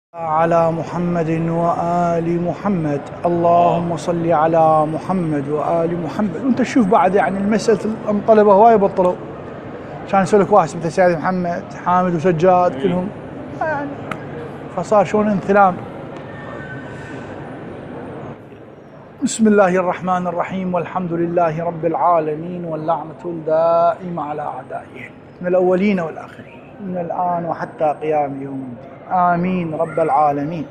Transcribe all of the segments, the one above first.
على محمد وآل محمد. اللهم صل على محمد وآل محمد. وانت تشوف بعد يعني المسألة الطلبة هواي بطلوا كان يسوي لك واحد مثل سيد محمد حامد وسجاد كلهم يعني فصار شلون انثلام. بسم الله الرحمن الرحيم والحمد لله رب العالمين واللعنة الدائمة على أعدائه من الأولين والآخرين من الآن وحتى قيام يوم الدين آمين رب العالمين.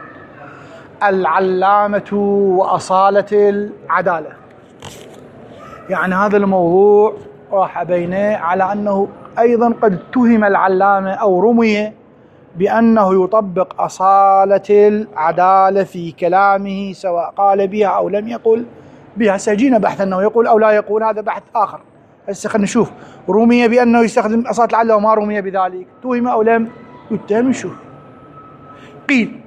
العلامة وأصالة العدالة، يعني هذا الموضوع راح أبينه على أنه أيضا قد اتهم العلامة أو رمي بأنه يطبق أصالة العدالة في كلامه سواء قال بها أو لم يقل بها. سيجينا بحث أنه يقول أو لا يقول، هذا بحث آخر. هسه خلينا نشوف رمي بأنه يستخدم أصالة العدالة وما رمي بذلك، اتهم أو لم يتهم. نشوف. قيل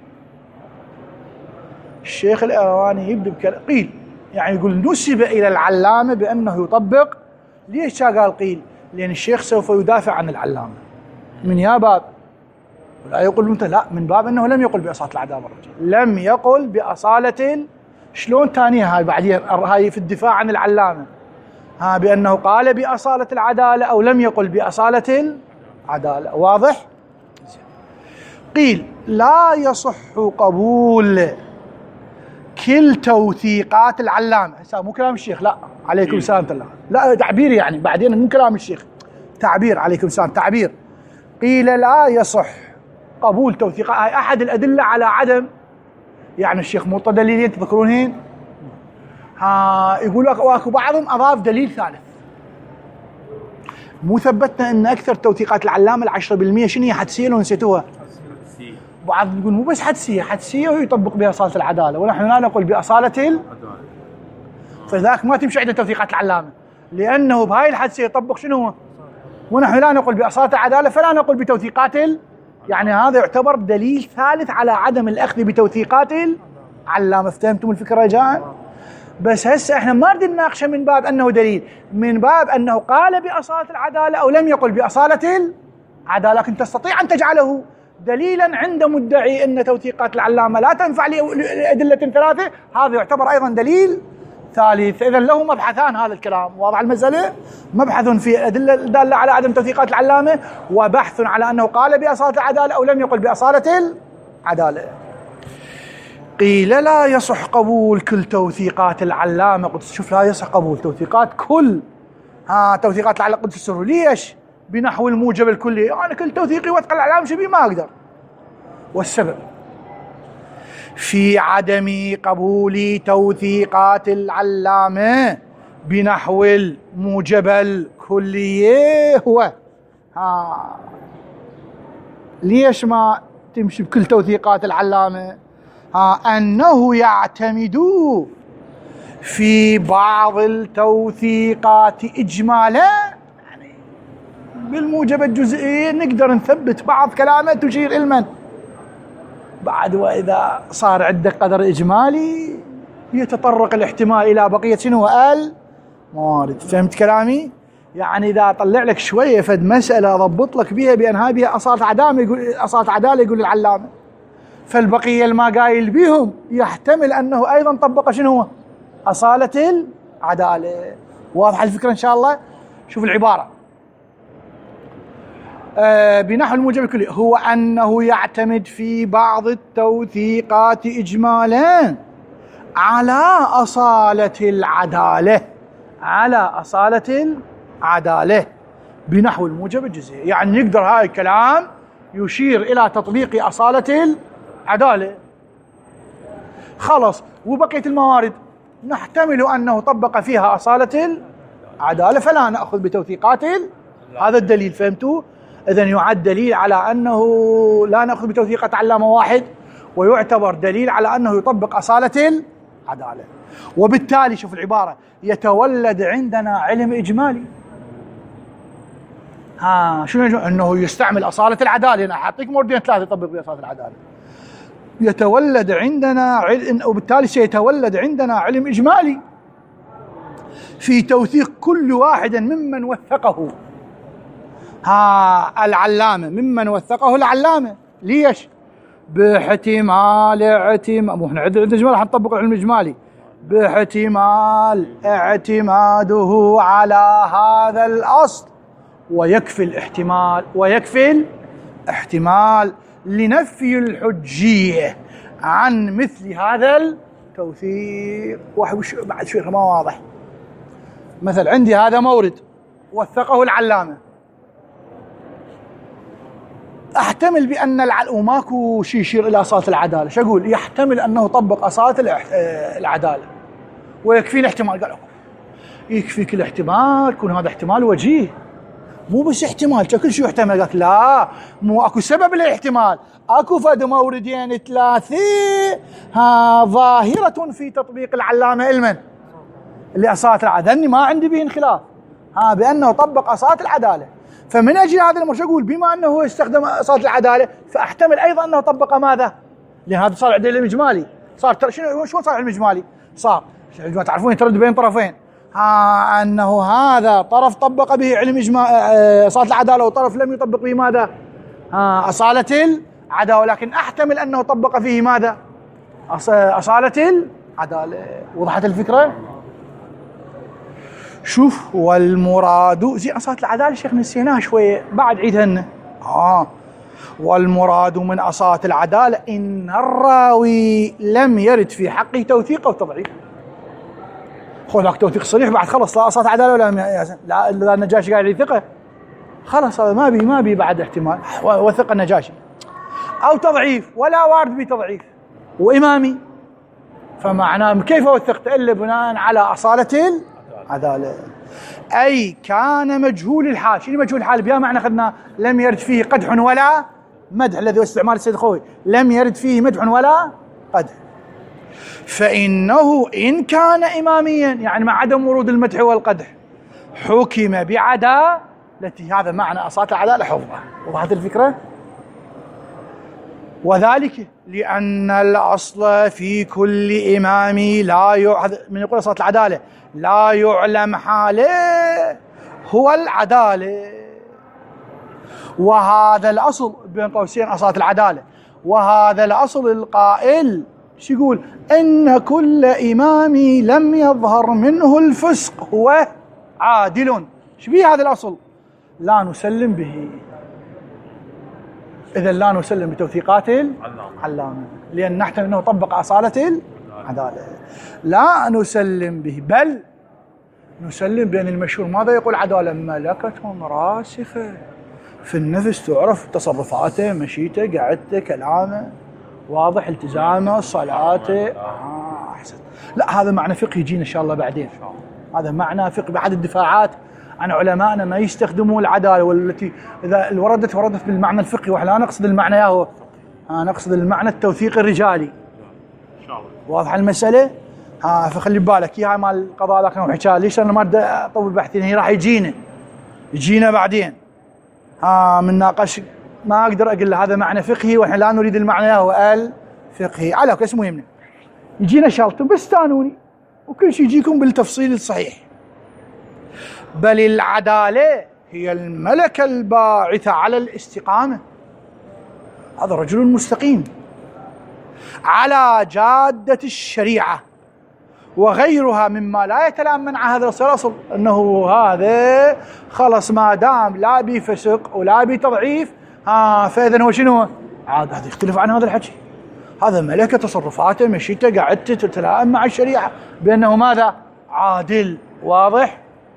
الشيخ الإيرواني يبدأ بكلام قيل، يعني يقول نسب إلى العلامة بأنه يطبق. ليش قال قيل؟ لأن الشيخ سوف يدافع عن العلامة من يا باب ولا يقول أنت لا، من باب أنه لم يقل بأصالة العدالة، لم يقل بأصالة شلون تانية هاي بعدين هاي في الدفاع عن العلامة بأنه قال بأصالة العدالة أو لم يقل بأصالة العدالة. واضح؟ قيل لا يصح قبول كل توثيقات العلامة. هسه مو كلام الشيخ، لا عليكم السلام الله، لا تعبير يعني بعدين مو كلام الشيخ، تعبير عليكم السلام تعبير. قيل لا يصح قبول توثيقات، هاي أحد الأدلة على عدم، يعني الشيخ مو دليلين تذكرونهن يقول واكو بعضهم أضاف دليل ثالث. مو ثبتنا أن أكثر توثيقات العلامة 10% شنو هي؟ حدسية لو نسيتوها؟ بعض يقول مو بس حدسية وهو يطبق بها أصالة العدالة ونحن لا نقول بأصالة العدالة، فذاك ما تمشي عند توثيقات العلامة لأنه بهاي الحدسية يطبق شنو ونحن لا نقول بأصالة العدالة فلا نقول بتوثيقات يعني هذا يعتبر دليل ثالث على عدم الأخذ بتوثيقات العلامة. فهمتم الفكرة جاء؟ بس هسه احنا ما نريد نناقشه من باب أنه دليل، من باب أنه قال بأصالة العدالة أو لم يقل بأصالة العدالة، لكن تستطيع أن تجعله دليلا عند مدعي أن توثيقات العلامة لا تنفع لأدلة ثلاثة، هذا يعتبر أيضا دليل ثالث. إذن له مبحثان هذا الكلام، واضح المسألة؟ مبحث في أدلة دالة على عدم توثيقات العلامة، وبحث على أنه قال بأصالة العدالة أو لم يقل بأصالة العدالة. قيل لا يصح قبول كل توثيقات العلامة قدس. شوف، لا يصح قبول توثيقات كل توثيقات العلامة قدس السر. ليش؟ بنحو الموجب الكلي، يعني كل توثيقي وفق العلامة شبيه ما أقدر. والسبب في عدم قبول توثيقات العلامة بنحو الموجب الكلي هو ليش ما تمشي بكل توثيقات العلامة؟ أنه يعتمد في بعض التوثيقات إجمالا، يعني بالموجب الجزئي نقدر نثبت بعض كلامه تشير إلمن بعد، وإذا صار عندك قدر إجمالي يتطرق الاحتمال إلى بقية شنو الموارد. فهمت كلامي؟ يعني إذا طلع لك شوية فد مسألة أضبط لك بها بأن هاي بها أصالة عدالة يقول العلامة، فالبقية اللي ما قايل بيهم يحتمل أنه أيضا طبق شنو أصالة العدالة. واضح الفكرة إن شاء الله؟ شوف العبارة بنحو الموجب الكلي هو أنه يعتمد في بعض التوثيقات إجمالا على أصالة العدالة، على أصالة العدالة بنحو الموجب الجزئي. يعني يقدر هاي الكلام يشير إلى تطبيق أصالة العدالة خلص، وبقية الموارد نحتمل أنه طبق فيها أصالة العدالة فلا نأخذ بتوثيقات هذا الدليل. فهمتوا؟ إذن يعد دليل على أنه لا نأخذ بتوثيقات علامة واحد، ويعتبر دليل على أنه يطبق أصالة العدالة. وبالتالي شوف العبارة يتولد عندنا علم إجمالي. شنو أنه يستعمل أصالة العدالة. أنا أعطيك موردين ثلاثة يطبق بأصالة العدالة. يتولد عندنا وبالتالي سيتولد عندنا علم إجمالي في توثيق كل واحد ممن وثقه العلامة، ممن وثقه العلامة. ليش؟ باحتمال مو احنا عندنا اجمالي راح نطبق العلم الاجمالي، باحتمال اعتماده على هذا الاصل، ويكفي الاحتمال لنفي الحجيه عن مثل هذا التوثيق. واحد بعد شوي ما واضح. مثل عندي هذا مورد وثقه العلامه، احتمل بان وماكو شيء يشير الى اصاله العداله، شو اقول؟ يحتمل انه طبق اصاله العداله ويكفي الاحتمال. قال يكفيك الاحتمال، يكون هذا احتمال وجيه، مو بس احتمال كل شيء يحتمل. قالك لا، مو اكو سبب للاحتمال، اكو فد موردين ثلاثه ظاهره في تطبيق العلامه علما لاصاله العداله، ما عندي به خلاف بانه طبق اصاله العداله. فمن اجل هذا الامر شو اقول؟ بما انه استخدم اصاله العداله فاحتمل ايضا انه طبق ماذا؟ لان هذا صار عندنا العلم الاجمالي، صار شلون صار العلم الاجمالي؟ صار تعرفون يتردد بين طرفين، انه هذا طرف طبق به علم اصاله العداله وطرف لم يطبق به ماذا؟ اصاله العداله، ولكن احتمل انه طبق فيه ماذا؟ اصاله العداله. وضحت الفكره؟ شوف، والمراد زين اصاله العداله شيخ نسيناها شويه، بعد عيدها لنا. والمراد من اصاله العداله ان الراوي لم يرد في حقه توثيق او تضعيف. خذ لك توثيق صريح بعد خلص، لا اصاله عداله ولا لا النجاشي قاعد يثقه، خلص هذا ما بي بعد احتمال، وثق النجاشي. او تضعيف ولا وارد بتضعيف وامامي، فمعناه كيف وثقت الا بناء على اصاله العداله. اي كان مجهول الحال. شنو مجهول الحال؟ بها معنى اخذنا لم يرد فيه قدح ولا مدح، الذي هو استعمال السيد الخوي، لم يرد فيه مدح ولا قدح. فإنه إن كان إماميا، يعني مع عدم ورود المدح والقدح، حكم بعدالته. هذا معنى أصالة العدالة حفظه. وضحت الفكرة؟ وذلك لأن الأصل في كل إمام من يقول أصالة العدالة لا يعلم حاله هو العدالة. وهذا الأصل بين قوسين أصالة العدالة، وهذا الأصل القائل شو يقول؟ إن كل إمام لم يظهر منه الفسق هو عادل. شو بيه هذا الأصل؟ لا نسلم به. إذا لا نسلم بتوثيقات العلامة، لأن نحتمل أنه طبق أصالة العدالة. لا نسلم به، بل نسلم بأن المشهور ماذا يقول؟ عدالة ملكة راسخة في النفس، تعرف تصرفاته، مشيته، قعدته، كلامه واضح، التزامه، صلاته. احسن. لا هذا معنى فقهي يجينا ان شاء الله بعدين. هذا معنى فقهي. بعد الدفاعات عن علمائنا ما يستخدموا العداله، والتي اذا وردت بالمعنى الفقهي، واحنا لا نقصد المعنى ياهو، نقصد المعنى التوثيق الرجالي. ان شاء الله. واضحه المساله؟ فخلي ببالك اياها مال القضاء ذاك وحكى. ليش انا ما اطول بحثي؟ هي راح يجينا بعدين. من ناقش ما اقدر اقول له هذا معنى فقهي واحنا لا نريد المعنى هو الفقهي. على كل اسمه يهمنا يجينا شرط، بس تانوني وكل شيء يجيكم بالتفصيل الصحيح. بل العداله هي الملكه الباعثه على الاستقامه. هذا رجل مستقيم على جاده الشريعه وغيرها مما لا يتلائم مع هذا الاصل، انه هذا خلص ما دام لا بفسق ولا بتضعيف فاذا هو شنو؟ عاد هذا يختلف عن هذا الحكي. هذا ملكه تصرفاته، مشيته، قعدته، تتلائم مع الشريعه بانه ماذا؟ عادل. واضح؟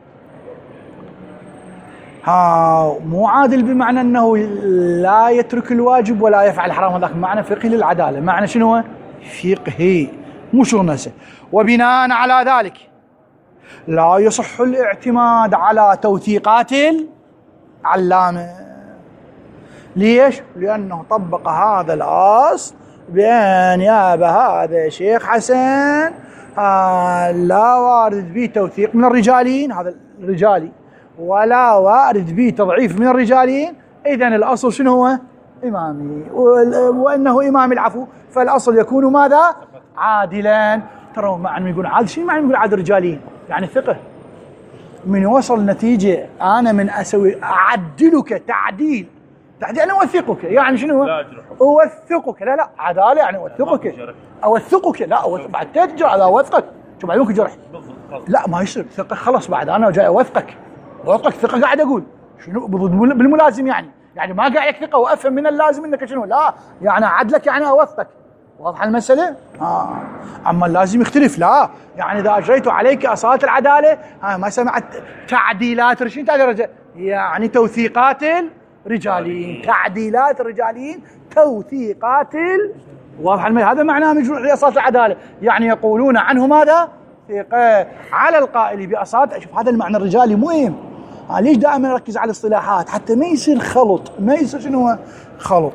مو عادل بمعنى انه لا يترك الواجب ولا يفعل الحرام، هذاك معنى فقهي للعداله. معنى شنو؟ فقهي، مو شغل نفسه. وبناء على ذلك لا يصح الاعتماد على توثيقات العلامه. ليش؟ لأنه طبق هذا الأصل بأن يابا هذا شيخ حسن لا وارد به توثيق من الرجالين، هذا الرجالي، ولا وارد به تضعيف من الرجالين. إذن الأصل شنو هو؟ إمامي، وأنه إمام العفو، فالأصل يكون ماذا؟ عادلا. ترى معنى يقول عادل، شنو معنى يقول عادل رجالين؟ يعني ثقة. من وصل نتيجة أنا من أسوي أعدلك تعديل تعديل يعني اوثقك، يعني شنو؟ اوثقك، لا عداله يعني اوثقك، اوثقك، لا بعد تجرح هذا اوثقك، شو بعد ممكن جرح؟ لا ما يصير ثقه، خلاص بعد انا جاي اوثقك ثقه، قاعد اقول شنو بالملازم، يعني ما قاعد ثقه وافهم من اللازم انك شنو، لا يعني عدلك يعني اوثقك. واضحه المساله؟ اما اللازم يختلف، لا يعني اذا اجريت عليك اصاله العداله ما سمعت تعديلات، شنو تعديلات؟ يعني توثيقات الرجاليين، تعديلات الرجاليين، توثيقات واضحه المساله، هذا معناه مجروح لاصاله العداله، يعني يقولون عنه ماذا؟ ثقه. على القائل باصاله، شوف هذا المعنى الرجالي مهم. ليش دائما نركز على الاصطلاحات؟ حتى ما يصير خلط، ما يصير شنو خلط.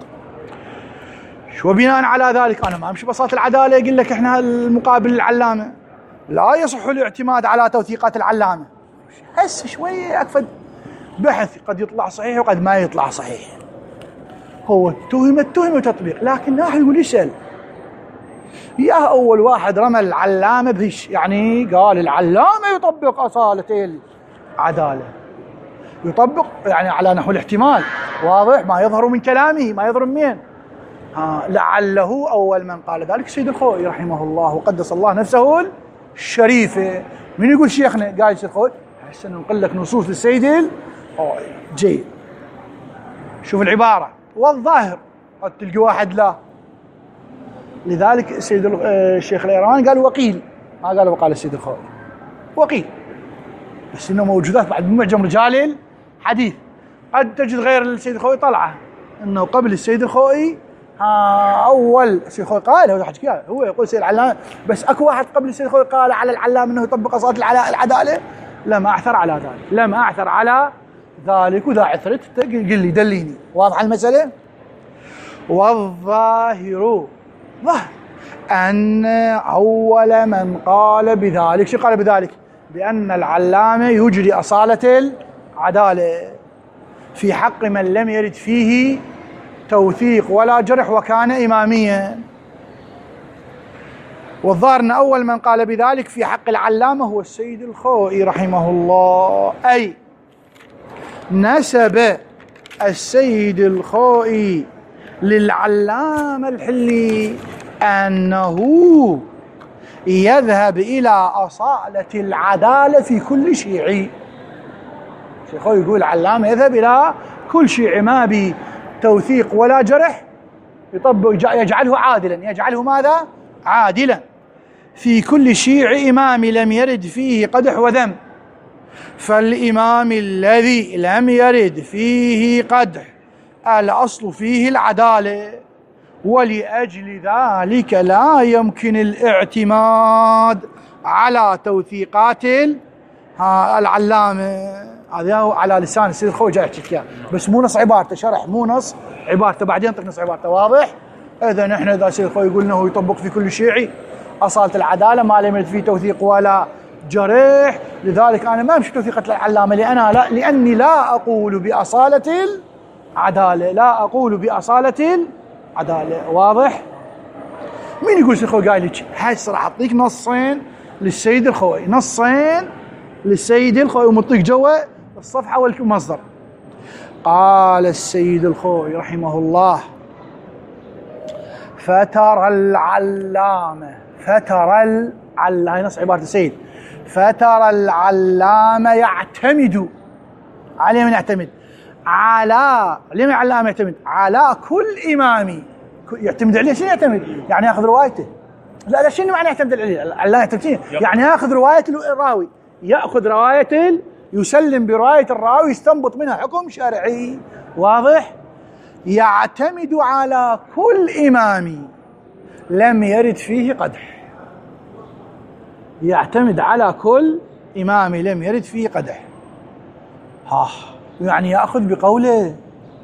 وبناء على ذلك انا ما امشي بصاله العداله يقول لك احنا المقابل العلامه، لا يصح الاعتماد على توثيقات العلامه. هسه شويه اكفد بحث قد يطلع صحيح وقد ما يطلع صحيح، هو اتهم تطبيق، لكن نحن نقول يسال يا اول واحد رمى العلامه بهش، يعني قال العلامه يطبق اصاله العداله، يطبق يعني على نحو الاحتمال، واضح ما يظهر من كلامه، ما يظهر من لعله أول من قال ذلك السيد الخوئي رحمه الله وقدس الله نفسه الشريفة. من يقول شيخنا قال السيد الخوئي؟ هسه ننقل لك نصوص للسيد الخوئي. جيد، شوف العبارة والظاهر قد تلقي واحد لا، لذلك السيد الشيخ الإيراني قال وقيل، ما قال وقال السيد الخوئي، وقيل، بس إنه موجودات بعد معجم رجال الحديث. قد تجد غير السيد الخوئي طلعه إنه قبل السيد الخوئي اول السيد الخوئي قال، هو يقول السيد العلامه، بس اكو واحد قبل السيد الخوئي قال على العلامه انه يطبق اصاله العداله، لم اعثر على ذلك، لم اعثر على ذلك، واذا عثرت قل لي دليني. واضحه المساله؟ والظاهر ظهر ان اول من قال بذلك، شو قال بذلك؟ بان العلامه يجري اصاله العداله في حق من لم يرد فيه توثيق ولا جرح وكان إماميا. والظاهر أن أول من قال بذلك في حق العلامة هو السيد الخوئي رحمه الله، أي نسب السيد الخوئي للعلامة الحلي أنه يذهب إلى أصالة العدالة في كل شيعي. السيد الخوئي يقول العلامة يذهب إلى كل شيعي ما بي توثيق ولا جرح، يطبق يجعله عادلا، يجعله ماذا؟ عادلا في كل شيع إمام لم يرد فيه قدح وذم، فالإمام الذي لم يرد فيه قدح الأصل فيه العدالة، ولأجل ذلك لا يمكن الاعتماد على توثيقات العلامة. هذا على لسان السيد الخوئي جاي يحكي لك، بس مو نص عبارته، شرح مو نص عبارته، بعدين ينطق نص عبارته. واضح؟ اذا نحن اذا السيد الخوئي يقول انه يطبق في كل شيعي اصاله العداله ما لم يرد فيه توثيق ولا جرح، لذلك انا ما امشي توثيقه العلامه، لاني لا اقول باصاله العداله، لا اقول باصاله العداله. واضح؟ مين يقول السيد الخوئي قايل لك؟ هسه راح اعطيك نصين للسيد الخوئي، نصين للسيد الخوئي ومطيق جوا الصفحة والمصدر. قال السيد الخوئي رحمه الله: فترى العلامة، هاي نص عبارة السيد، فترى العلامة يعتمد على من يعتمد؟ على لمن العلامة يعتمد؟ على كل إمامي. يعتمد عليه شنو يعتمد؟ يعني ياخذ روايته. لا شنو معنى يعتمد عليه؟ العلامة يعتمد يعني ياخذ رواية الراوي، يأخذ رواية يسلم برواية الراوي، يستنبط منها حكم شرعي. واضح؟ يعتمد على كل إمام لم يرد فيه قدح، يعتمد على كل إمام لم يرد فيه قدح. يعني يأخذ بقوله.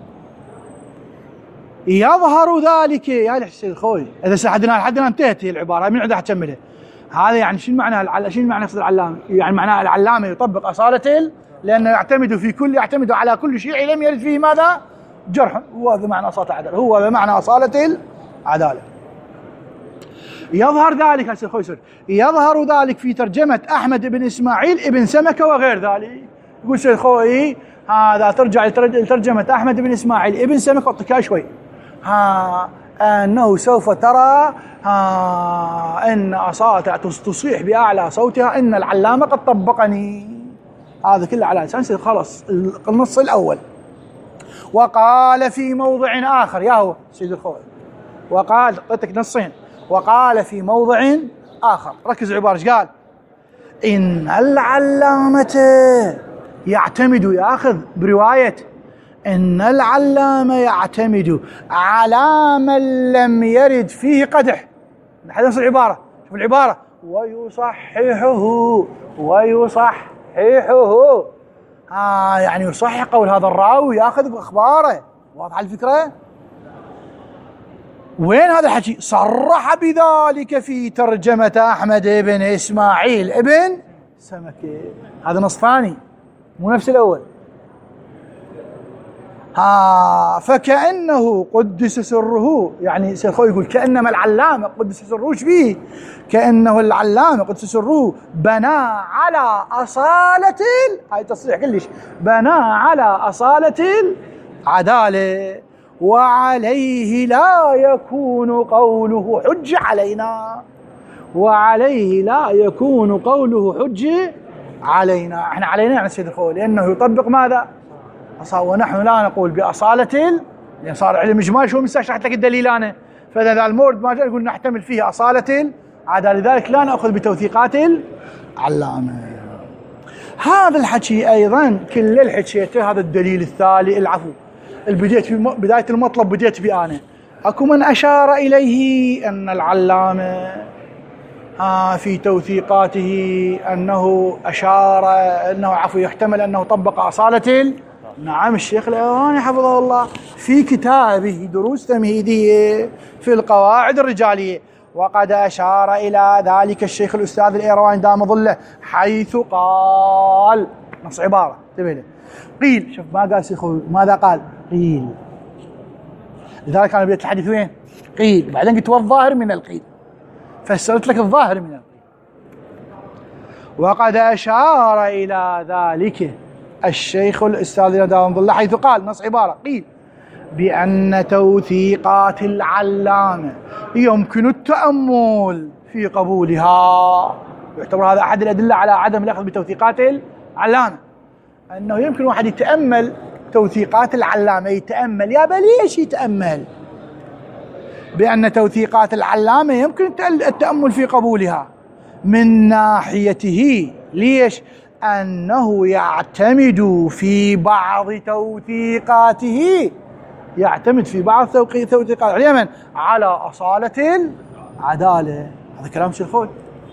يظهر ذلك يا السيد الخوئي، إذا لحدنا انتهت هي العبارة، من عندها حتكملها. هذا يعني شنو معنى يقصد العلامة؟ يعني معناه العلامة يطبق أصالة لأنه يعتمد على كل شيء لم يرد فيه ماذا؟ جرح. هو هذا معنى أصالة العدالة، هو بمعنى أصالة العدالة. يظهر ذلك السيد الخوئي، يظهر ذلك في ترجمة أحمد بن إسماعيل ابن سمكة وغير ذلك. يقول السيد الخوئي هذا ترجع لترجمة أحمد بن إسماعيل ابن سمك وطكها شوي. أنه سوف ترى إن أصواتها تصيح بأعلى صوتها إن العلامة قد طبقني. هذا كله على أساس خلاص النص الأول. وقال في موضع آخر يا هو سيد الخوي، وقال قلتك نصين، وقال في موضع آخر، ركز عبارة ايش قال؟ إن العلامة يعتمد، يأخذ برواية إن العلامة يعتمد على من لم يرد فيه قدح. لحد نص العبارة، شوف العبارة، ويصححه يعني يصحح قول هذا الراوي، يأخذ بأخباره. واضح الفكرة؟ وين هذا الحكي؟ صرح بذلك في ترجمة أحمد بن إسماعيل ابن سمكة. هذا نص ثاني مو نفس الأول. فكأنه قدس سره، يعني سيخوي يقول كأنما العلامة قدس سره به، كأنه العلامة قدس سره بنى على أصالة، هاي تصريح كلش، بنى على أصالة العدالة، وعليه لا يكون قوله حج علينا، وعليه لا يكون قوله حج علينا. احنا علينا يعني سيد الخوي لأنه يطبق ماذا؟ ونحن لا نقول بأصالة، لأن صار علم إجمالي، شو مسا شرحت لك الدليل أنا، فإذا المورد ما جاء يقول نحتمل فيه أصالة العدالة، لذلك لا نأخذ بتوثيقات العلامة. هذا الحكي أيضا كل الحكيته، هذا الدليل الثالث، العفو، البديت في بداية المطلب بديت بي أنا، أكو من أشار إليه أن العلامة في توثيقاته أنه أشار أنه عفو يحتمل أنه طبق أصالة. نعم الشيخ الإيراني حفظه الله في كتابه دروس تمهيدية في القواعد الرجالية، وقد أشار إلى ذلك الشيخ الأستاذ الإيراني دام ظله، حيث قال، نص عبارة تبينه، قيل، شوف ما قال شيخ، ماذا قال؟ قيل. لذلك أنا بديت الحديث وين؟ قيل، بعدين قلت والظاهر من القيل، فسرت لك الظاهر من القيل. وقد أشار إلى ذلك الشيخ الأستاذ دام ظله حيث قال، نص عبارة، قيل بأن توثيقات العلامة يمكن التأمل في قبولها. يعتبر هذا أحد الأدلة على عدم الأخذ بتوثيقات العلامة، أنه يمكن واحد يتأمل توثيقات العلامة، يتأمل، يا ليش يتأمل؟ بأن توثيقات العلامة يمكن التأمل في قبولها من ناحيته، ليش؟ أنه يعتمد في بعض توثيقاته، يعتمد في بعض توثيقات اليمن على أصالة العدالة. هذا كلام شيخ الخوي.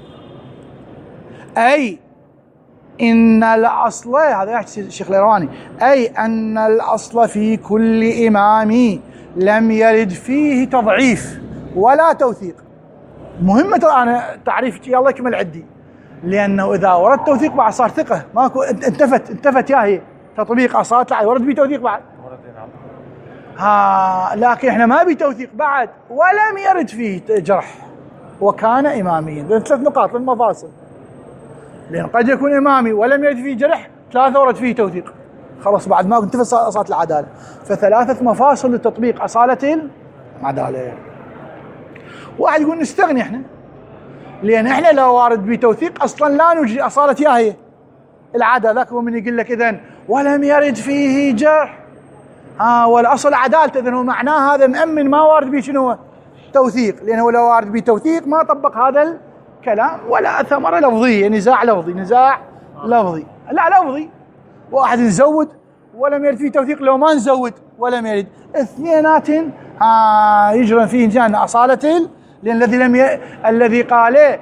أي إن الأصل، هذا يحكي الشيخ الإيراني، أي أن الأصل في كل إمام لم يرد فيه تضعيف ولا توثيق. مهمة أنا تعريف الله يكمل عندي، لأنه إذا ورد توثيق بعد صار ثقة، ماكو انتفت يا هي تطبيق أصالة العدالة، ورد بيه توثيق بعد، لكن احنا ما بيه توثيق بعد ولم يرد فيه جرح وكان إماميا. ثلاث نقاط للمفاصل، لأن قد يكون إمامي ولم يرد فيه جرح، ثلاثة ورد فيه توثيق، خلاص بعد ما انتفت أصالة العدالة. فثلاثة مفاصل لتطبيق أصالة العدالة. واحد يقول نستغني احنا، لأن احنا لو وارد بتوثيق أصلا لا نجري أصالة ياهي العدالة. ذاك من يقول لك إذن ولم يرد فيه جرح، والأصل عدالته، إذن هو معناه هذا مأمن ما وارد به شنو؟ توثيق، لأنه لو وارد بتوثيق ما طبق هذا الكلام، ولا ثمرة لفظية، نزاع لفظي، لا لفظي. واحد نزود ولم يرد فيه توثيق، لو ما نزود ولم يرد، اثنينات يجرى فيه جان أصالة، لأن الذي قال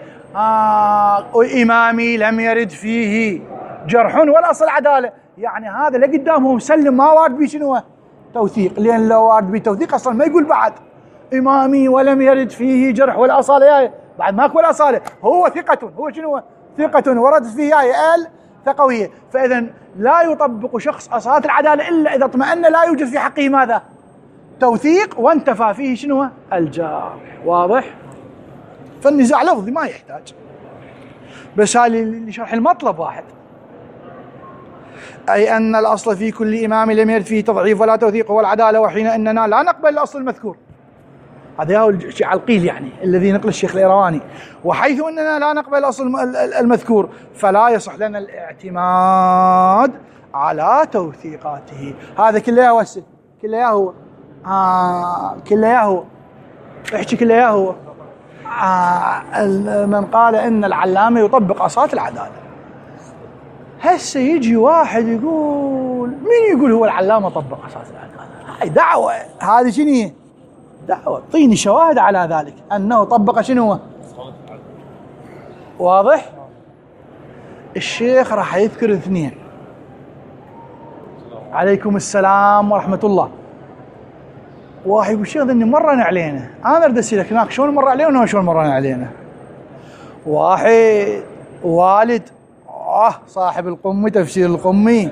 إمامي لم يرد فيه جرح والأصل عدالة، يعني هذا لقدامه مسلم ما وارد به شنو؟ توثيق، لأن لو وارد به توثيق أصلا ما يقول بعد إمامي ولم يرد فيه جرح والأصالة، بعد ماكو الأصالة، هو ثقة، هو شنو؟ ثقة ورد فيه ثقوية. فإذا لا يطبق شخص أصالة العدالة إلا إذا اطمأن لا يوجد في حقه ماذا؟ توثيق، وانتفى فيه شنو؟ الجرح. واضح؟ فالنزاع لفظي ما يحتاج، بس هذا لشرح المطلب واحد. أي أن الأصل في كل إمام لم يرد فيه تضعيف ولا توثيق هو العدالة، وحين أننا لا نقبل الأصل المذكور. هذا هو الشيء علقيل يعني الذي نقل الشيخ الإيرواني. وحيث أننا لا نقبل الأصل المذكور فلا يصح لنا الاعتماد على توثيقاته. هذا كله هو كله هو كله هو احكي كله هو من قال إن العلامة يطبق أصالة العدالة. هسه يجي واحد يقول، مين يقول هو العلامة طبق أصالة العدالة؟ هاي دعوة. هذه شنو دعوة؟ اعطيني شواهد على ذلك أنه طبق شنو. واضح؟ الشيخ راح يذكر اثنين. عليكم السلام ورحمة الله. واحد يقول الشيخ ذني مرنا علينا، أنا أريد أسألك هناك شلون مر علينا وهنا شلون مرنا علينا. واحد والد صاحب القمي، تفسير القمي،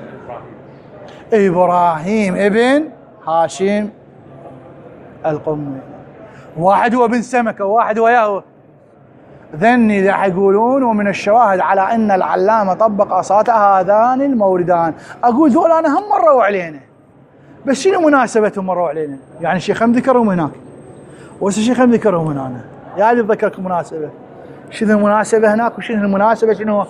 إبراهيم ابن هاشم القمي. واحد هو بن سمكة وواحد هو يهوى. ذني ذا يقولون ومن الشواهد على أن العلامة طبق أصالة هذان الموردان. أقول ذول أنا هم مروا علينا، بس شنو مناسبتهم مروا علينا؟ يعني الشيخ هم ذكرهم هناك والشيخ هم ذكرهم هنا. يا اللي ذكركم مناسبة، شنو المناسبة هناك وشنو المناسبة شنو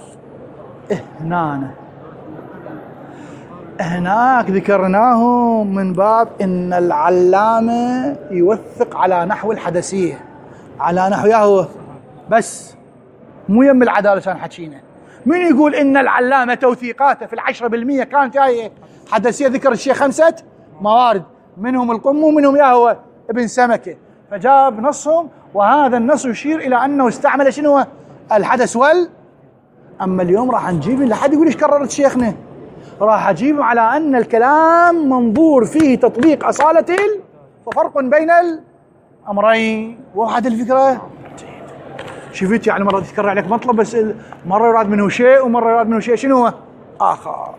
هناك ذكرناهم من باب إن العلامة يوثق على نحو الحدثية، على نحو ياهو، بس مو يم العدالة كان حكينا. من يقول إن العلامة توثيقاته في 10% كانت هاي حدثية؟ ذكر الشيخ 5 موارد، منهم القم ومنهم ياهو ابن سمكة، فجاب نصهم، وهذا النص يشير إلى أنه استعمل شنو الحدث أما اليوم راح نجيب لحد يقول إيش كررت شيخنا، راح أجيب على أن الكلام منظور فيه تطبيق أصالة ففرق بين الأمرين. وضحت الفكرة؟ شفت يعني مرة تكرر عليك مطلب، بس مرة يراد منه شيء ومرة يراد منه شيء شنو آخر.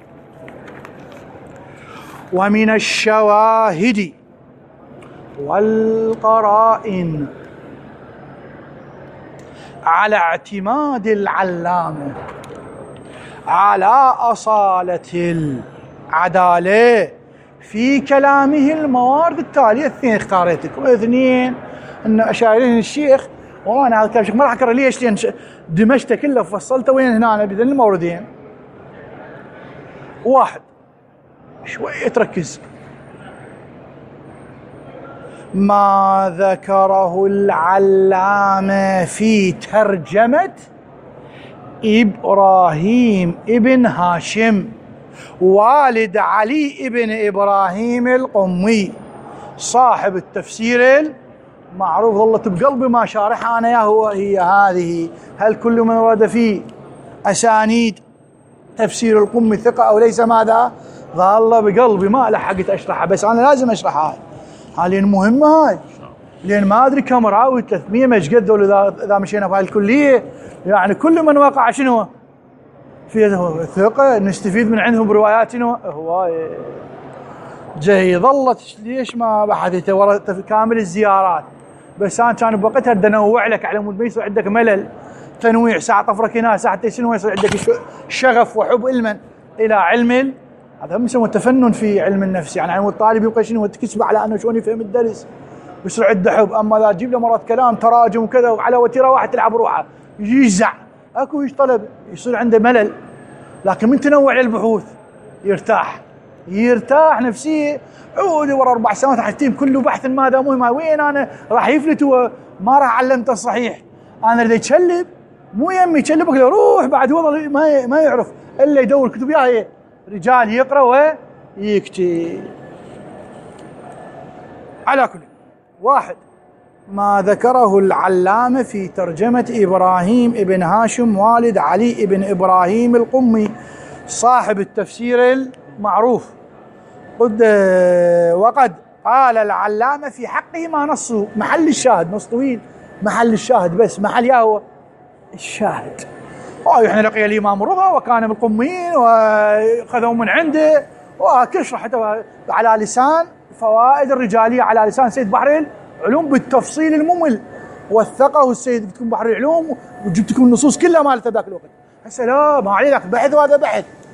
ومن الشواهد والقرائن على اعتماد العلامة على أصالة العدالة في كلامه الموارد التالية. اثنين اختاريتكم، اثنين ان اشارين الشيخ، وانا هذا الكلام ما راح اكرر ليش، لان دمجته كله فصلته وين هنا بذن الموردين. واحد شوية تركز، ما ذكره العلامة في ترجمة إبراهيم ابن هاشم والد علي ابن إبراهيم القمي صاحب التفسير المعروف، ظلت بقلبي ما شارحها أنا هو هي هذه. هل كل من ورد فيه أسانيد تفسير القمي ثقة أو ليس؟ ماذا ظل بقلبي ما لحقت أشرحها، بس أنا لازم أشرحها هاي لأن مهمة هاي، لأن ما أدري كم راوي 300 مش قد ذول إذا مشينا في هاي الكلية، يعني كل من وقع شنو في ثقة نستفيد من عندهم بروايات شنو هواية. جاي ظلت ليش ما بحثت ورا كامل الزيارات، بس أنا كان بوقتها بدي أنوع لك على مود ما يصير عندك ملل، تنويع ساعة طفرك هنا ساعة شنو يصير عندك شغف وحب علما إلى علم هذا هم يسموه التفنن في علم النفس. يعني علم الطالب يبقى شنو تكسب على أنه شلون يفهم الدرس، بيصير عنده حب. أما لا تجيب له مرات كلام تراجم وكذا وعلى وتيرة واحد تلعب روحه يجي يجزع اكو ايش طلب، يصير عنده ملل. لكن من تنوع البحوث يرتاح نفسيا. عودي ورا 4 سنوات حتيم كله بحث ماذا مهم، وين انا راح يفلت وما راح علمته الصحيح. انا اريد يتشلب، مو يمي يتشلبك روح بعد هو ما يعرف الا يدور كتب ياهي رجال يقرا ويكتب. على كل واحد ما ذكره العلامة في ترجمة إبراهيم ابن هاشم والد علي ابن إبراهيم القمي صاحب التفسير المعروف، وقد قال العلامة في حقه ما نصه محل الشاهد، نص طويل محل الشاهد، بس محل ياهو الشاهد. احنا لقي الإمام الرضا وكان بالقميين وخذوا من عنده وكشرح حتى على لسان فوائد الرجالية على لسان سيد بحر العلوم بالتفصيل الممل، وثقه السيد بتكون بحر العلوم وجبت لكم النصوص كلها مالته ذاك الوقت. هسه لا ما عليه ذاك بحث، وهذا بحث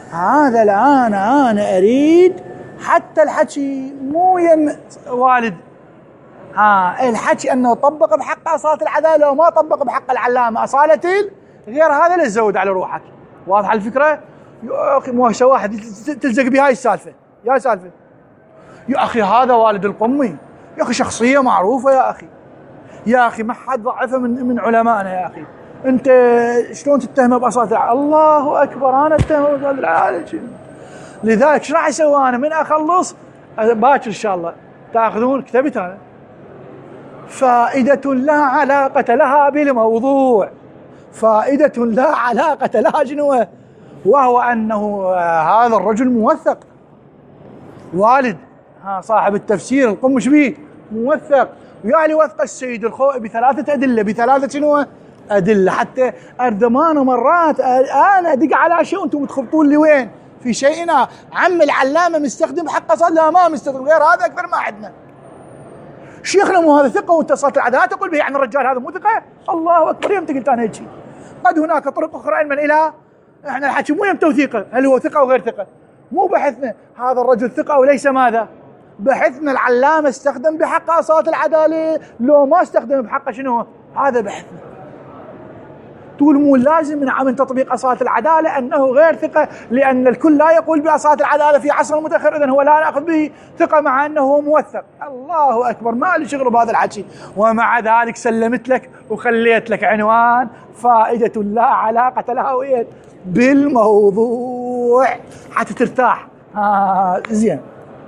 هذا الآن أنا أريد حتى الحكي مو يم والد، الحكي أنه طبق بحق أصالة العدالة وما طبق بحق العلامة أصالة غير هذا لا تزود على روحك. واضحة الفكرة؟ يا أخي مو هسه واحد تلزق بهاي السالفة، يا سالفة يا أخي هذا والد القمي، يا أخي شخصية معروفة يا أخي، يا أخي ما حد ضعفه من علمائنا يا أخي، أنت شلون تتهمه بأصالة؟ الله أكبر، أنا أتهمه بأصالة العدالة. لذلك ايش راح اسوي انا من اخلص باكر ان شاء الله تاخذون كتبت انا فائدة لا علاقة لها بالموضوع، فائدة لا علاقة لها جنوة، وهو انه هذا الرجل موثق والد صاحب التفسير القمش به موثق، ويعني وثق السيد الخوئي بثلاثة أدلة، بثلاثة شنو أدلة، حتى أردمان مرات أنا أدق على شيء وأنتم تخبطون لي وين في شيئنا عم العلامة مستخدم حق صار لا ما مستخدم غير هذا أكثر ما عندنا. شيخنا مو هذا ثقة وأنت صارت العدالة تقول به يعني الرجال هذا مو ثقة؟ الله أكبر، يمتى قلت أنا هيك شيء؟ قد هناك طرق أخرى علما إلى إحنا الحكي مو يم توثيقه هل هو ثقة أو غير ثقة، مو بحثنا هذا الرجل ثقة أو ليس ماذا؟ بحثنا العلامة استخدم بحق أصالة العدالة لو ما استخدم بحق شنو؟ هذا بحثنا. تقول مو لازم من تطبيق أصالة العدالة أنه غير ثقة لأن الكل لا يقول بأصالة العدالة في عصر متأخر إذن هو لا نأخذ به ثقة مع أنه هو موثق. الله أكبر، ما لي شغل بهذا الحكي، ومع ذلك سلمت لك وخليت لك عنوان فائدة لا علاقة لها بالموضوع حتى ترتاح. زين،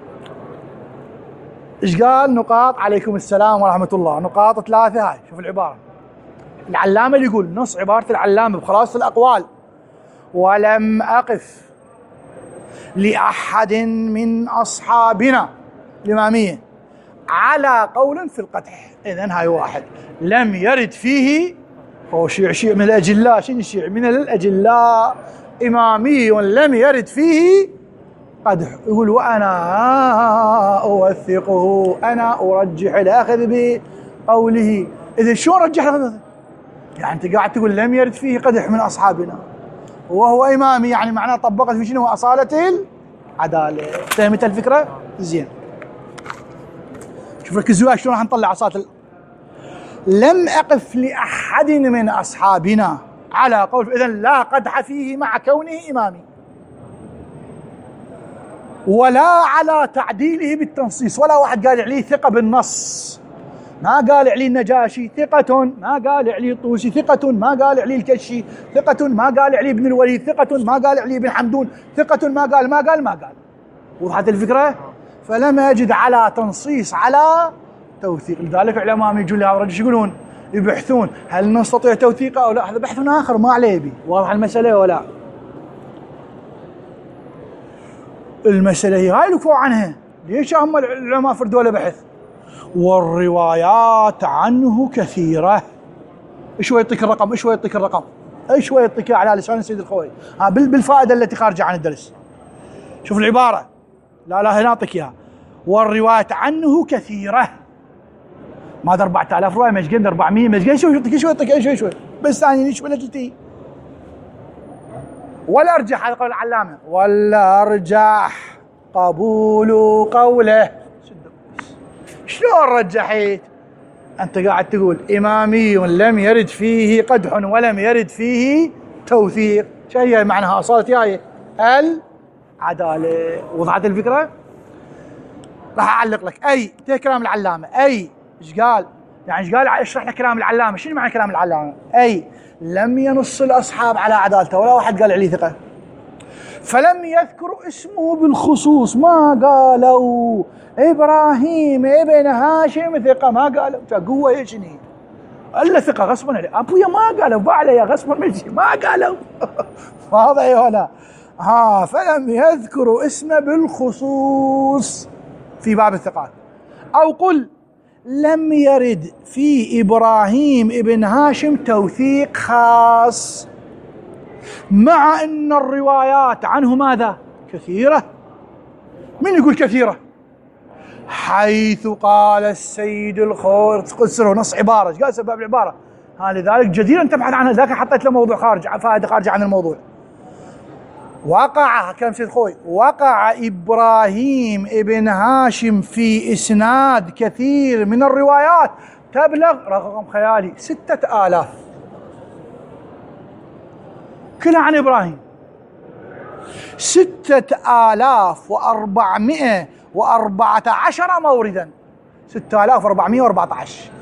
إيش قال؟ نقاط عليكم السلام ورحمة الله، نقاط 3 هاي. شوف العبارة العلامة اللي يقول نص عبارة العلامة بخلاصة الأقوال: ولم أقف لأحد من أصحابنا الإمامية على قول في القدح. إذن هاي واحد لم يرد فيه، هو شيع من الأجلاء، شنو شيع من الأجلاء إمامي لم يرد فيه قدح، يقول وأنا أوثقه، أنا أرجح الأخذ بقوله. إذن شو رجح الأخذ؟ يعني أنت قاعد تقول لم يرد فيه قدح من أصحابنا وهو إمامي، يعني معناه طبقت في شنو؟ أصالة العدالة. فهمت الفكرة؟ زين، شوف ركزوا شلون راح نطلع أصالة لم أقف لأحد من أصحابنا على قول، إذن لا قدح فيه مع كونه إمامي، ولا على تعديله بالتنصيص، ولا واحد قال عليه ثقة بالنص، ما قال عليه النجاشي ثقة، ما قال عليه الطوسي ثقة، ما قال عليه الكشي ثقة، ما قال عليه ابن الوليد ثقة، ما قال عليه ابن حمدون ثقة، ما قال. وضحت الفكرة؟ فلم يجد على تنصيص على توثيق. لذلك علماء يجون لهذا الرجل يقولون يبحثون هل نستطيع توثيقه أو لا، هذا بحث آخر ما عليه به. واضح المسألة ولا؟ المسألة هي هاي الكفوا عنها، ليش هم العلماء فردوا له بحث؟ والروايات عنه كثيرة. ايش هو يعطيك الرقم؟ ايش هو يعطيك على لسان السيد الخوئي بالفائدة التي خارجة عن الدرس. شوف العبارة، لا هنا اعطيك اياها. والروايات عنه كثيرة، ماذا 4000 رواية مش قد 400 مش قد، شو يعطيك شوي بس ثاني ليش ولا تلتي. ولا ارجح، هذا قول العلامة، ولا ارجح قبول قوله. شلون رجحت؟ أنت قاعد تقول إمامي لم يرد فيه قدح ولم يرد فيه توثيق، شو هي معناها أصالة هاي العدالة. وضحت الفكرة؟ راح أعلق لك أي كلام العلامة، أي إيش قال؟ يعني إيش قال؟ اشرح لك كلام العلامة، شنو معنى كلام العلامة؟ أي لم ينص الأصحاب على عدالته ولا واحد قال عليه ثقة، فلم يذكروا اسمه بالخصوص، ما قالوا إبراهيم ابن هاشم ثقة، ما قالوا قوة ايش هي الا ثقة غصبا عليه، ابويا ما قالوا بعليا غصبا مجي ما قالوا واضح ولا؟ فلم يذكروا اسمه بالخصوص في باب الثقات. او قل لم يرد في إبراهيم ابن هاشم توثيق خاص، مع أن الروايات عنه ماذا؟ كثيرة. من يقول كثيرة؟ حيث قال السيد الخوئي، قصره نص عبارة، ايش قال سبب العبارة؟ لذلك جدير أن تبحث عنها، ذاك حطيت له موضوع خارج، فائدة خارجة عن الموضوع. وقع كلام سيد خوي، وقع إبراهيم ابن هاشم في إسناد كثير من الروايات تبلغ رقم خيالي 6000 كلها عن إبراهيم. 6414 موردا. 6414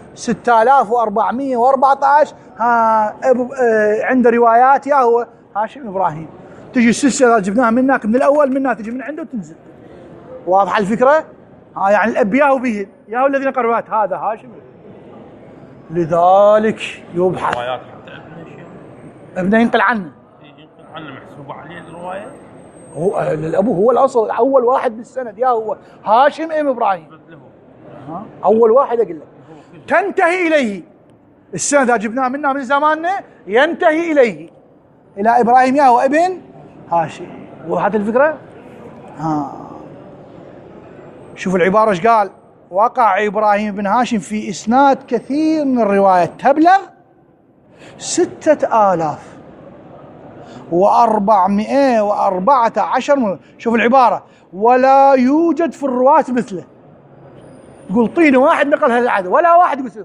6414 عند روايات يا هو هاشم إبراهيم. تجي السلسلة جبناها منك من الأول، منها تجي من عنده وتنزل. واضحة الفكرة؟ يعني الأب ياهو به ياهو الذي نقل روايات هذا هاشم. لذلك يبحث روايات حتى ابنه ينقل عنه، ينقل عنه محسوبة عليه الرواية. هو الأبو هو الأصل، أول واحد بالسند يا هو هاشم إبراهيم. أول واحد أقول لك تنتهي إليه السند، جبناه منا من زماننا ينتهي إليه إلى إبراهيم يا هو ابن هاشم. وضحت الفكرة؟ شوف العبارة ايش قال: وقع إبراهيم بن هاشم في إسناد كثير من الروايات تبلغ 6414. شوف العبارة: ولا يوجد في الرواة مثله. تقول طين واحد نقل هذا العدد، ولا واحد يقول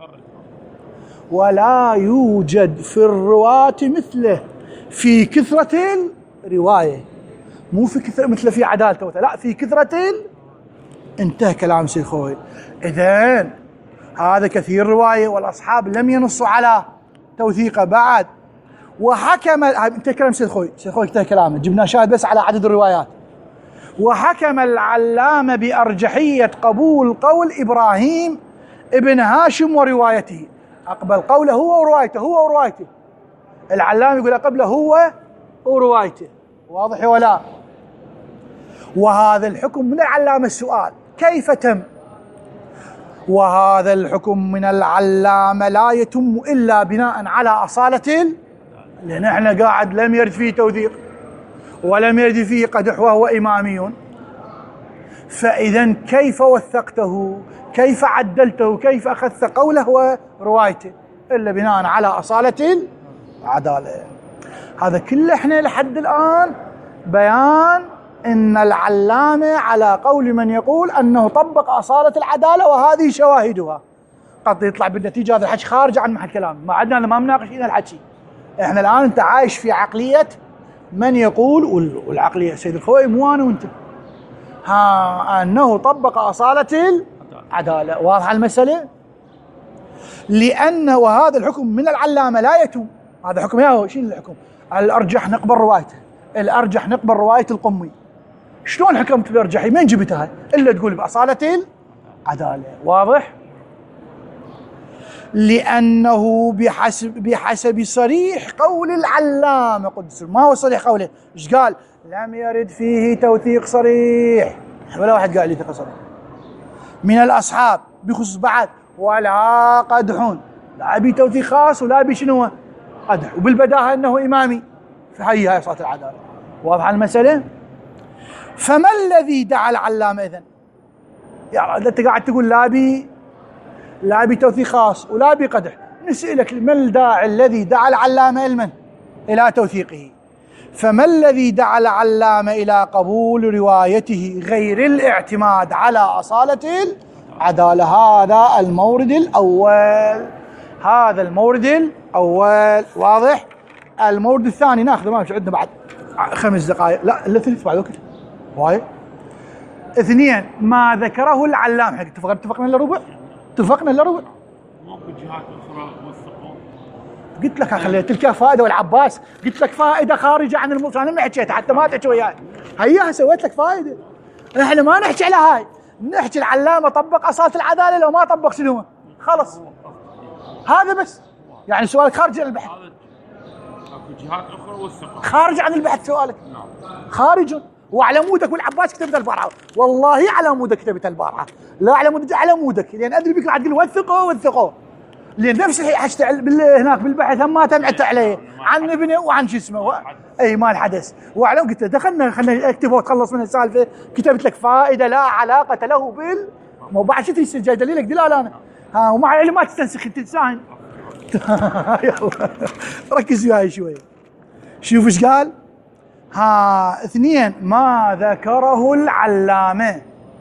ولا يوجد في الرواة مثله في كثرة الرواية، مو في كثرة مثله في عدالته، لا في كثرة انتهى كلام سيد خوي. إذن هذا كثير رواية والأصحاب لم ينصوا على توثيقه بعد. وحكم انتهى كلام سيد خوي، سيد خوي انتهى كلامه، جبنا شاهد بس على عدد الروايات. وحكم العلامة بأرجحية قبول قول إبراهيم ابن هاشم وروايته. أقبل قوله هو وروايته. العلامة يقول أقبله هو وروايته. واضح ولا؟ وهذا الحكم من العلامة. السؤال: كيف تم؟ وهذا الحكم من العلامة لا يتم إلا بناء على أصالة لأن احنا قاعد لم يرد فيه توثيق ولم يرد فيه قدح وهو إمامي. فإذا كيف وثقته؟ كيف عدلته؟ كيف أخذت قوله وروايته؟ إلا بناء على أصالة العدالة. هذا كله احنا لحد الآن بيان إن العلامة على قول من يقول أنه طبق أصالة العدالة وهذه شواهدها. قد يطلع بالنتيجة هذا الحكي خارج عن محل كلام، ما عندنا ما مناقش هنا الحكي. احنا الآن أنت عايش في عقلية من يقول، والعقلية سيد الخوي مو أنا وأنت، أنه طبق أصالة العدالة. واضحة المسألة؟ لأن وهذا الحكم من العلامة لا يتم. هذا حكم ياهو شنو الحكم؟ الأرجح نقبل روايته، الأرجح نقبل رواية القمي. شلون حكمت بالأرجحي؟ من جبتها؟ إلا تقول بأصالة العدالة. واضح؟ لأنه بحسب صريح قول العلامة قدس. ما هو صريح قوله؟ ايش قال؟ لم يرد فيه توثيق صريح، ولا واحد قال لي ثقة صريح من الأصحاب بخصوص بعد، ولا قدح، لا أبي توثيق خاص ولا أبي شنو قدح، وبالبداهة أنه إمامي. فهي صلاة العدالة. واضحة المسألة؟ فما الذي دعا العلامة إذن؟ يعني أنت قاعد تقول لا أبي توثيق خاص ولا أبي قدح. نسألك ما الداعي الذي دعا العلامة إلى توثيقه؟ فما الذي دعا العلامة إلى قبول روايته غير الاعتماد على أصالة العدالة؟ هذا المورد الأول. واضح؟ المورد الثاني ناخذه، ما عندنا بعد 5 دقائق، لا إلا 3 بعد وقت وايد. 2 ما ذكره العلامة. اتفقنا إلا ربع. ماكو جهات أخرى وثقوا. قلت لك خلي تلك فائدة. والعباس قلت لك فائدة خارجة عن الموضوع، أنا ما حكيتها حتى ما تحكي وياي. هيا سويت لك فائدة. احنا ما نحكي على هاي، نحكي العلامة طبق أصالة العدالة لو ما طبق شنو خلص. هذا بس يعني سؤالك خارج عن البحث. ماكو جهات أخرى وثقوا. خارج عن البحث سؤالك. خارج. وعلى مودك والعباس كتبت البارعة، والله على مودك كتبت البارعة، لا على مودك، على مودك، لأن أدري بك راح تقول وثقوا، لأن نفس الشيء حشت هناك بالبحث ما تمعت عليه عن ابنه وعن شو اسمه أي ما الحدث. وعلى قلت دخلنا خلنا اكتبه وتخلص من السالفة. كتبت لك فائدة لا علاقة له مو بعد شو تريد جاي دليلك دلال أنا ومع العلم ما تستنسخ أنت تساهم. يلا ركز وياي شوي. شوف ايش قال. اثنين، ما ذكره العلامة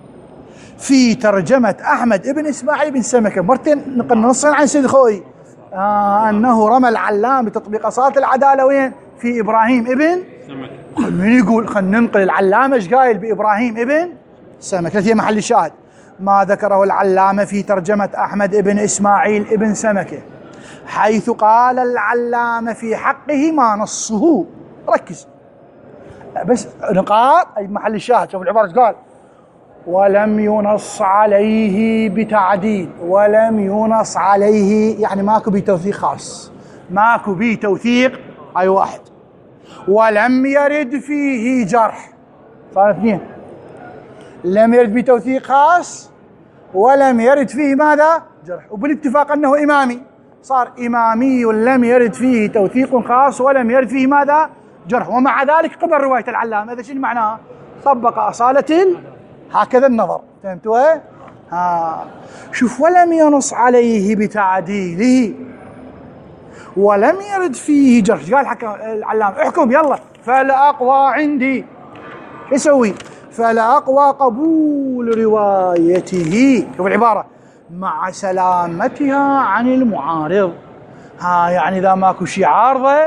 في ترجمة أحمد ابن إسماعيل بن سمكة، مرتين نصين عن سيد الخوئي، أنه رمى العلام بتطبيق أصالة العدالة وين؟ في إبراهيم ابن سمكة. من يقول خلينا ننقل العلامة ايش قايل بإبراهيم ابن سمكة، هي محل الشاهد. ما ذكره العلامة في ترجمة أحمد ابن إسماعيل ابن سمكة، حيث قال العلامة في حقه ما نصه. ركز بس نقاط أي محل الشاهد. شوف العبارة ايش قال: ولم ينص عليه بتعديل. ولم ينص عليه يعني ماكو بيه توثيق خاص، ماكو بيه توثيق أي واحد. ولم يرد فيه جرح، صار اثنين، لم يرد بيه توثيق خاص ولم يرد فيه ماذا؟ جرح. وبالاتفاق أنه إمامي، صار إمامي لم يرد فيه توثيق خاص ولم يرد فيه ماذا؟ جرح. ومع ذلك قبل رواية العلامة. هذا شنو معناه؟ طبق أصالة هكذا النظر. فهمتوا؟ شوف، ولم ينص عليه بتعديله ولم يرد فيه جرح. قال حكم العلامة احكم يلا. فالأقوى عندي شو يسوي؟ فالأقوى قبول روايته. شوف العبارة: مع سلامتها عن المعارض. يعني إذا ماكو شيء عارضة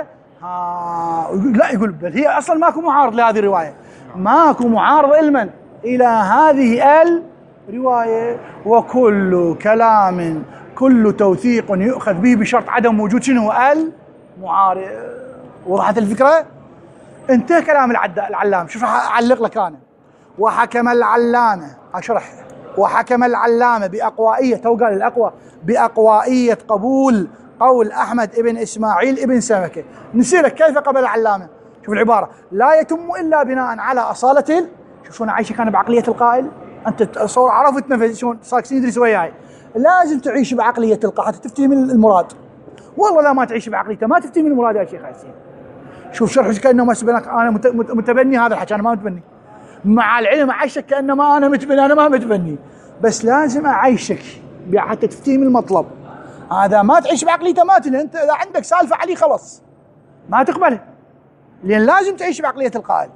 لا، يقول بل هي أصلا ماكو معارض لهذه الرواية، ماكو معارض إلمن إلى هذه الرواية. وكل كلام كل توثيق يؤخذ به بشرط عدم وجود شنو؟ المعارض. وضحت الفكرة؟ انتهى كلام العلامة. شوف أعلق لك أنا: وحكم العلامة، أشرح، وحكم العلامة بأقوائية، تو قال الأقوى، بأقوائية قبول قول أحمد ابن إسماعيل ابن سمكة. نسيلك كيف قبل العلامة. شوف العبارة: لا يتم إلا بناء على أصالة. شوف شلون عايشة كان بعقلية القائل. أنت تصور عرفت نفس شلون صار ندرس وياي. لازم تعيش بعقلية القائل حتى تفتي من المراد. والله لا ما تعيش بعقليته ما تفتي من المراد يا شيخ حسين. شوف شرح كأنه ما سبناك أنا متبني هذا الحكي، أنا ما متبني. مع العلم أعيشك كأنما أنا متبني، أنا ما متبني، بس لازم أعيشك حتى تفتهم المطلب. هذا ما تعيش بعقليته ما تنه. أنت إذا عندك سالفة عليه خلص ما تقبله، لأن لازم تعيش بعقلية القائل.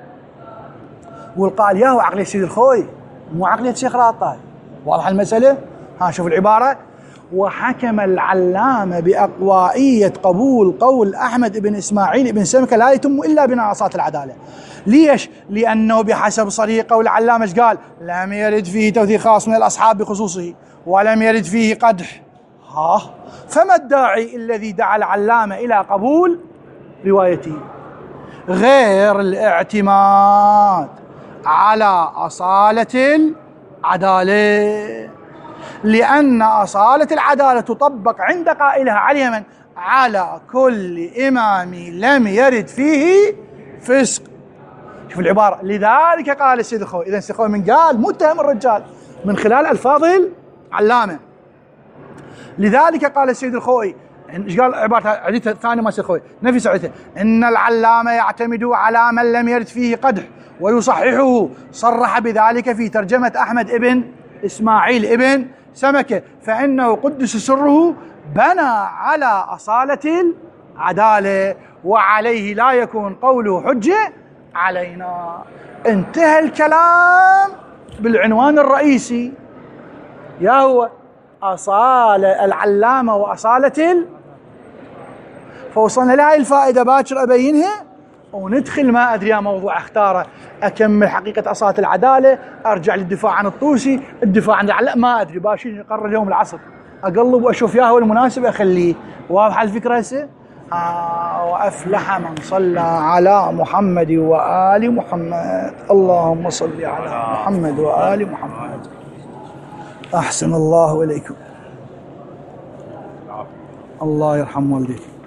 والقائل ياهو عقلية سيد الخوي مو عقلية شيخ راطاي. واضح المسألة؟ شوف العبارة: وحكم العلامة بأقوائية قبول قول أحمد بن إسماعيل بن سمكة لا يتم إلا بناء أصالة العدالة. ليش؟ لأنه بحسب صريح قول العلامة ايش قال؟ لم يرد فيه توثيق خاص من الأصحاب بخصوصه ولم يرد فيه قدح. فما الداعي الذي دعا العلامة إلى قبول روايته غير الاعتماد على أصالة العدالة؟ لأن أصالة العدالة تطبق عند قائلها على من؟ على كل إمام لم يرد فيه فسق. شوف العبارة: لذلك قال السيد الخوي. إذا السيد الخوي من قال متهم الرجال من خلال ألفاظ العلامة. لذلك قال السيد الخوي، ايش قال عبارة عديثة ثانية ما السيد الخوي نفس عديثة: إن العلامة يعتمد على من لم يرد فيه قدح ويصححه. صرح بذلك في ترجمة أحمد ابن إسماعيل ابن سمكة، فإنه قدس سره بنى على أصالة العدالة وعليه لا يكون قوله حجة علينا. انتهى الكلام بالعنوان الرئيسي، يا هو أصالة العلامة وأصالة فوصلنا لهاي الفائدة باكر أبينها وندخل ما أدري يا موضوع اختاره. أكمل حقيقة أصالة العدالة، أرجع للدفاع عن الطوسي، الدفاع عن العلامة، ما أدري باشين يقرر اليوم العصر أقلب وأشوف ياهو المناسب أخليه. واضحة الفكرة هسه؟ وأفلح من صلى على محمد وآل محمد. اللهم صل على محمد وآل محمد. أحسن الله إليكم. الله يرحم والديك.